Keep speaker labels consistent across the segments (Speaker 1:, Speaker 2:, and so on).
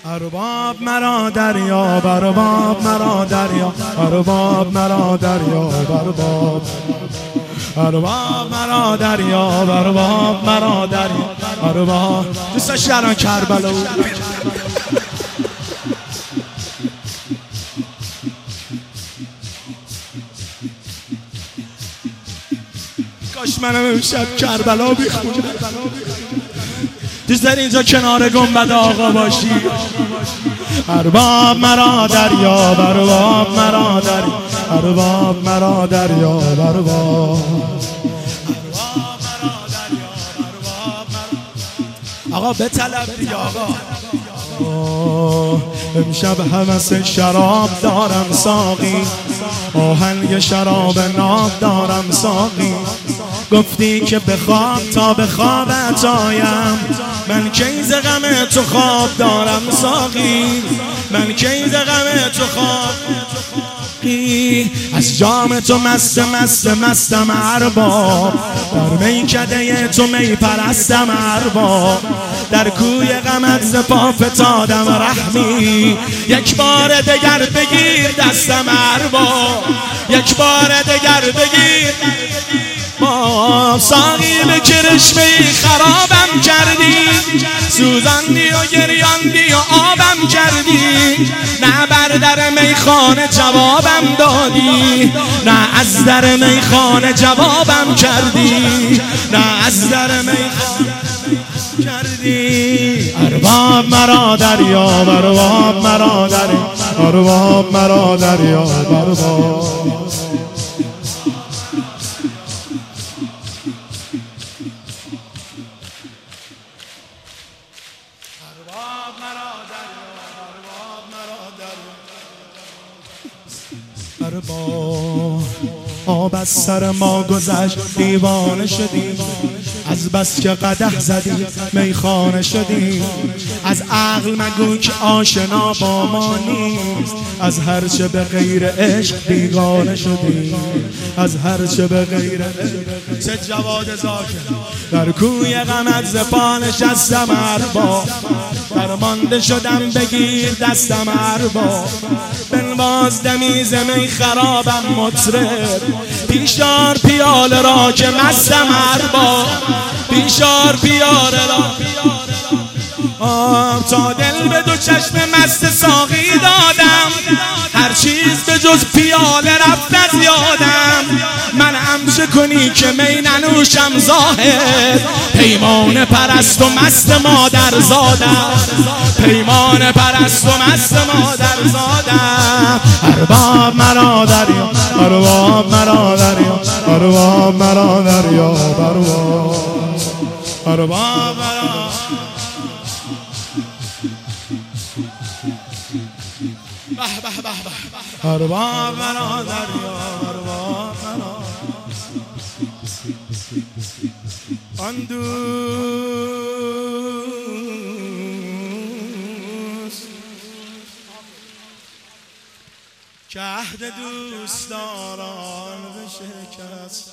Speaker 1: ارباب مرا دریا ارباب مرا دریا ارباب مرا دریا ارباب مرا دریا ارباب مرا دریا ارباب دوستش شهران کربلا کاش منم امشب کربلا بیخونم. دوست داری اینجا کنار گنبد آقا باشی. ارباب مرا دریا ارباب مرا دریا ارباب مرا دریا ارباب آقا بطلب دیگه آقا. امشب هوس شراب دارم ساقی، آهنگ شراب ناب دارم ساقی. گفتی که بخواب تا به خوابت آیم، من کی ز غم تو خواب دارم ساقی، من کی ز غم تو خواب. از جام تو مستم ارباب، در میکده تو می پرستم ارباب. در کوی غمت ز پا فتادم رحمی، یک بار دگر بگیر دستم ارباب، یک بار دگر بگیر. ساقی به کرشمه‌ای خرابم کردی، سوزاندی و گریاندی و آبم کردی. نه بر در میخانه جوابم دادی، نه از در میخانه جوابم کردی، نه از در میخانه کردی. ارباب مرا دریا ارباب مرا دریا ارباب مرا دریا ارباب ارباب. آب از سر ما گذشت دیوانه شدیم، از بس که قدح زدی میخانه شدیم. از عقل مگو که آشنا با ما نیست، از هرچه به غیر عشق بیگانه شدیم، از هرچه به غیر عشق. چه جواد زاکر در کوی غمت ز پا نشستم ارباب، درمانده شدم بگیر دستم ارباب. بنواز دمی ز می خرابم مطرب، پیشار پیاله را که مستم ارباب، پیشار پیاله را. تا دل به دو چشم مست ساقی دادم، هر چیز به جز پیاله رفت از یادم. من همچه کنی که می ننوشم زاهد، پیمان پرست و مست مادر زادم، پیمان پرست و مست مادر زادم. ارباب مرا دریا ارباب مرا دریا ارباب مرا دریا ارباب مرا. ارباب مرا دریا ارباب مرا. آن دوست که عهد دوستداران بشکست،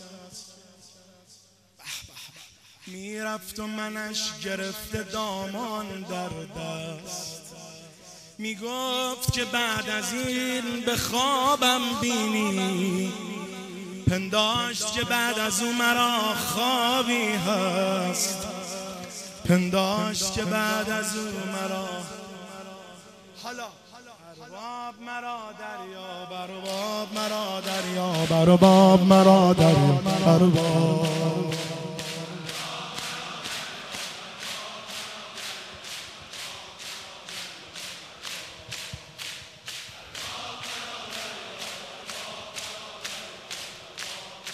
Speaker 1: میرفت و منش گرفته دامان در دست. میگفت که بعد از این به خوابم بینی، پنداشت که بعد از اون مرا خوابی هست، پنداشت که بعد از اون مرا. حالا ارباب مرا دریا ارباب مرا دریا ارباب مرا دریا ارباب